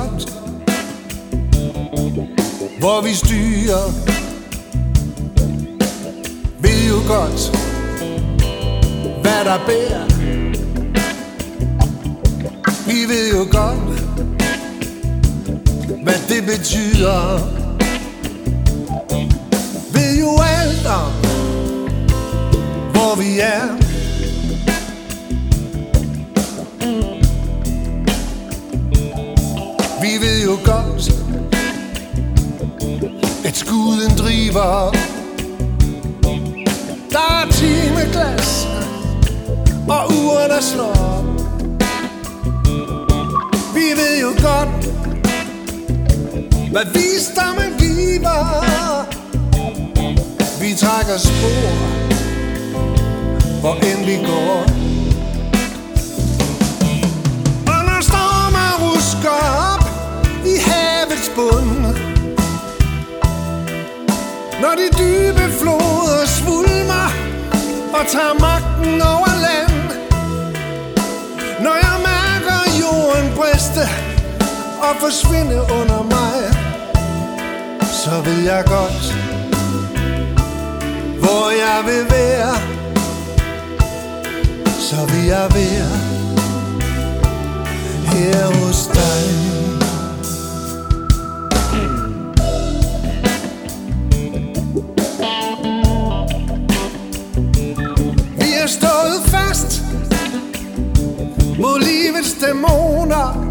godt, hvor vi styrer. Ved jo godt, hvad der bærer. Vi ved jo godt, hvad det betyder. Ved jo alt om, hvor vi er. Vi ved jo godt, at skuden driver. Der er timeglas og uger, der slår. Vi ved jo godt, hvad visdommen giver. Vi trækker spor, hvor end vi går. Og når stormer rusker op i havets bund, når de dybe floder svulmer og tager magten over land, når jeg mærker jorden briste og forsvinde under mig, så ved jeg godt, hvor jeg vil være. Så vil jeg være her hos dig. Vi er stået fast mod livets dæmoner.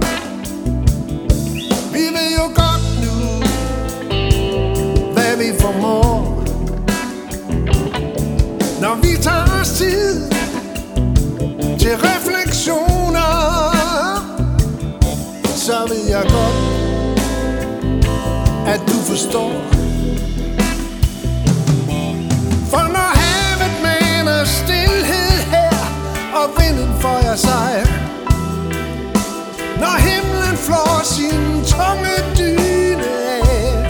Vi ved jo godt nu, hvad vi formår. Når vi tager os tid til refleksioner, så ved jeg godt, at du forstår. For når havet maner stilhed her, og vinden føjer sig, når himlen flår sin tunge dyne af,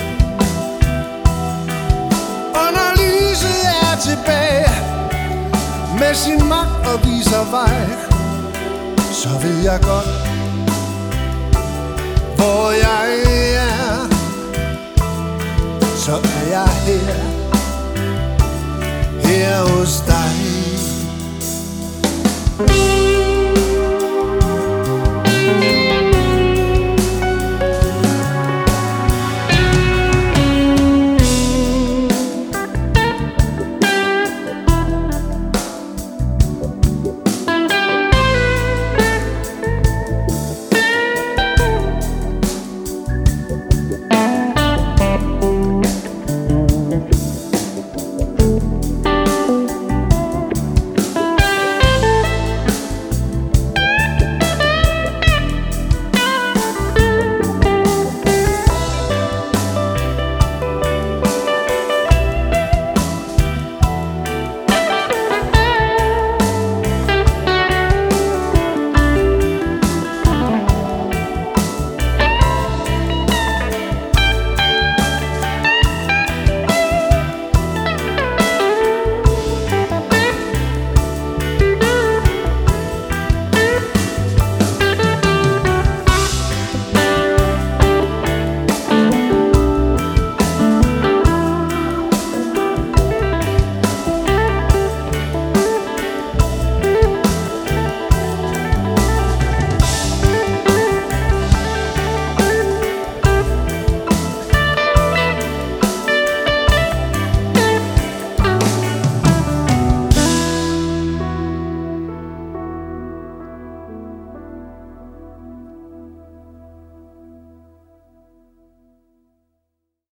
og når lyset er tilbage med sin magt og viser vej, så ved jeg godt, hvor jeg er. Så er jeg her hos dig.